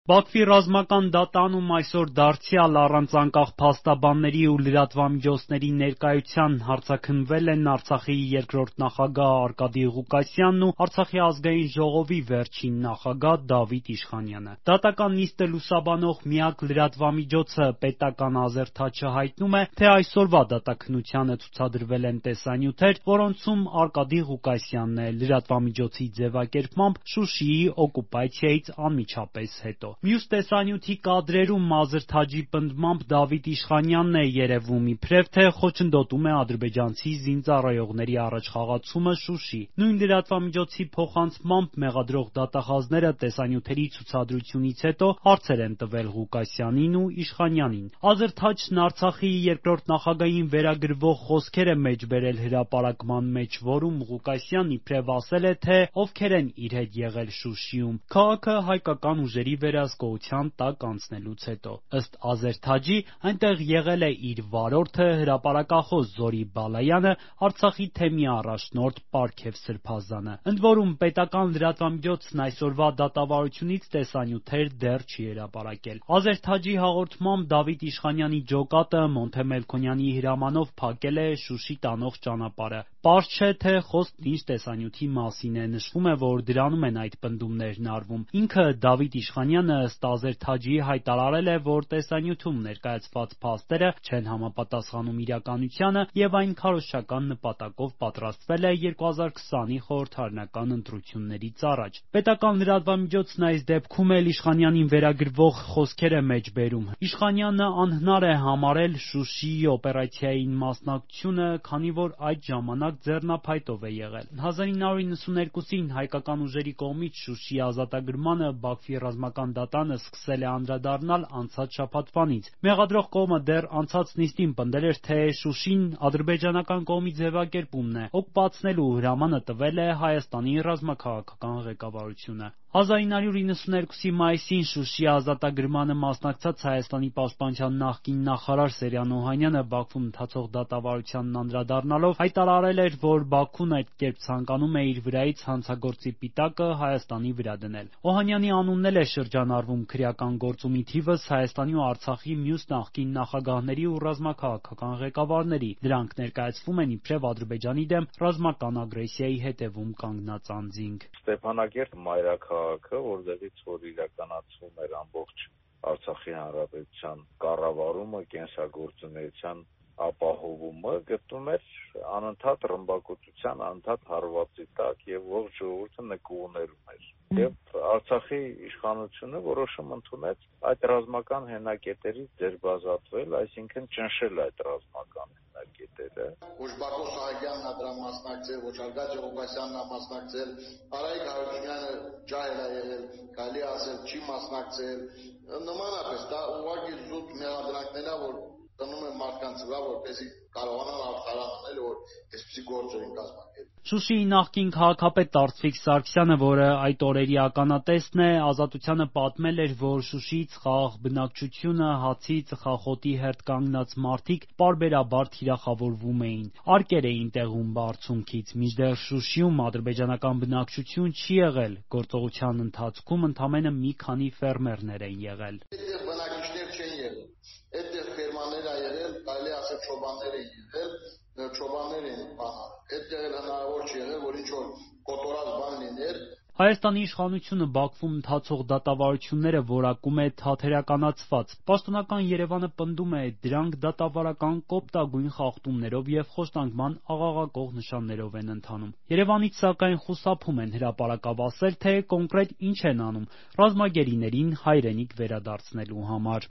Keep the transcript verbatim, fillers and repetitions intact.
Բաքվի ռազմական դատանում այսօր դարձյալ առանց անկախ փաստաբանների ու լրատվամիջոցների ներկայության հարձակնվել են Արցախի երկրորդ նախագահ Արկադի Ղուկասյանն ու Արցախի ազգային ժողովի վերջին նախագահ Դավիթ Իշխանյանը։ Դատական նիստը լուսաբանող միակ լրատվամիջոցը Պետական Ազերթաչը հայտնում է, թե այսօրվա դատաքննությանը ցուցադրվել են տեսանյութեր, որոնցում Արկադի Ղուկասյանն է լրատվամիջոցի ձևակերպմամբ Շուշիի օկուպացիայից անմիջապես հետո։ Մյուս տեսանյութի կադրերում Ազերթաջի պնդմամբ Դավիթ Իշխանյանն է երևում, իբրև թե խոչընդոտում է ադրբեջանցի զինծառայողների առաջխաղացումը Շուշի։ Նույն լրատվամիջոցի փոխանցմամբ մեղադրող դատախազները տեսանյութերի ցուցադրությունից հետո հարցեր են տվել Ղուկասյանին ու Իշխանյանին։ Ազերթաջն Արցախի երկրորդ նախագահին վերագրվող խոսքեր է մեջբերել հրապարակման մեջ, որում Ղուկասյանն իբրև ասել է, թե ովքեր են իր հետ եղել Շուշիում, քաղաքը հայկական ուժերի վերահսկողության տակ անցնելուց հետո։ Ըստ Ազերթաջի, այնտեղ եղել է իր վարորդը, հրապարակախոս Զորի Բալայանը, Արցախի թեմի առաջնորդ Պարքև Սրբազանը։ Ընդ որում, պետական լրատվամիջոցն այսօրվա դատավարությունից տեսանյութեր դեռ չի հրապարակել։ Ազերթաջի հաղորդմամբ Դավիթ Իշխանյանի ջոկատը Մոնթե Մելքոնյանի հրամանով փակել է Շուշի տանող ճանապարհը։ Պարզ չէ, թե խոսքն ինչ տեսանյութի մասին է, նշվում է, որ դրանում են այդ պնդումներն արվում։ Ինքը Դավիթ Իշխանյանը ըստ Ազերթաջի հայտարարել է, որ տեսանյութում ներկայացված փաստերը չեն համապատասխանում իրականությանը եւ այն քարոզչական նպատակով պատրաստվել է երկու հազար քսանի խորհրդարանական ընտրություններից առաջ։ Պետական լրատվամիջոցն այս դեպքում էլ Իշխանյանին վերագրվող խոսքեր է մեջբերում։ Իշխանյանը անհնար է համարել Շուշիի օպերացիային մասնակցությունը, քանի որ այդ ժամանակ ձեռնափայտով է եղել։ հազար ինը հարյուր նվաթ երկուսին հայկական ուժերի կողմից Շուշիի ազատագրմանը Բաքվի ռազմական դատանը սկսել է անդրադառնալ անցած շաբաթվանից։ Մեղադրող կողմը դեռ անցած նիստին պնդել էր, թե Շուշին ադրբեջանական կողմի ձևակերպումն է, օկուպացնելու հրամանը տվել է Հայաստանի ռազմաքաղաքական ղեկավարությունը։ հազար ինը հարյուր նվաթ երկուսի մայիսին Շուշիի ազատագրմանը մասնակցած Հայաստանի պաշտպանության նախկին նախարար Սերյան Օհանյանը Բաքվում ընթացող դատավարությանն անդրադառնալով հայտարարել էր, որ Բաքուն այդ կերպ ցանկանում է իր վրայից հանցագործի պիտակը Հայաստանի վրա դնել։ Օհանյանի անունն էլ է շրջանառվում քրեական գործումի թիվս Հայաստանի ու Արցախի մյուս նախկին նախագահների ու ռազմաքաղաքական ղեկավարների։ Դրանք ներկայացվում են իբրև Ադրբեջանի դեմ ռազմական ագրեսիայի հետևում կանգնած անձինք։ Ստեփանակերտ մայրաքաղաքը, որտեղից որ իրականացվում էր ամբողջ Արցախի հանրապետության կառավարումը, կենսագործունեության ապահովումը գտնում էր անընդհատ ռմբակոծության, անընդհատ հարվածի տակ եւ ողջ ժողովուրդը նկուղներում էր։ Եվ Արցախի իշխանությունը որոշում ընդունեց այդ ռազմական հենակետերից ձերբազատվել, այսինքն ճնշել այդ ռազմական հենակետերը։ Ոչ Բակո Սահակյանն է դրան մասնակցել, ոչ Արգադի Ղուկասյանն է մասնակցել, Արայիկ Հարությունյանը ջահել է եղել, կարելի ասել չի մասնակցել։ Նմանապես դա ուղղակի զուտ մեղադրանքներ է, որ տնում են մարդկանց վրա, որպեսզի կարողանան արդարան անել, որ այսպիսի գործեր են կազմակերպել։ Շուշիի նախկին քաղաքապետ Տարցվիկ Սարգսյանը, որը այդ օրերի ականատեսն է, Ազատությանը պատմել էր, որ Շուշիից խաղաղ բնակչությունը, հացի, ծխախոտի հերթ կանգնած մարդիկ պարբերաբար թիրախավորվում էին։ Արկեր էին տեղում բարձունքից, մինչդեռ Շուշիում ադրբեջանական բնակչություն չի եղել, գործողության ընթացքում ընդամենը մի քանի ֆերմերներ են եղել։ Այդտեղ բնակիչներ չեն եղել, այդտեղ ֆերմաներ ա եղել, կարելի ասել չոբաններ են եղել, չոբաններ են բանալ։ Այդտեղ էլ հնարավոր չի եղել, որ ինչ-որ կոտորած բան լիներ։ Հայաստանի իշխանությունը Բաքվում ընթացող դատավարությունները որակում է թատերականացված։ Պաշտոնական Երևանը պնդում է, դրանք դատավարական կոպտագույն խախտումներով եւ խոշտանգման աղաղակող նշաններով են ընթանում։ Երևանից սակայն խուսափում են հրապարակավ ասել, թե կոնկրետ ինչ են անում ռազմագերիներին հայրենիք վերադարձնելու համար։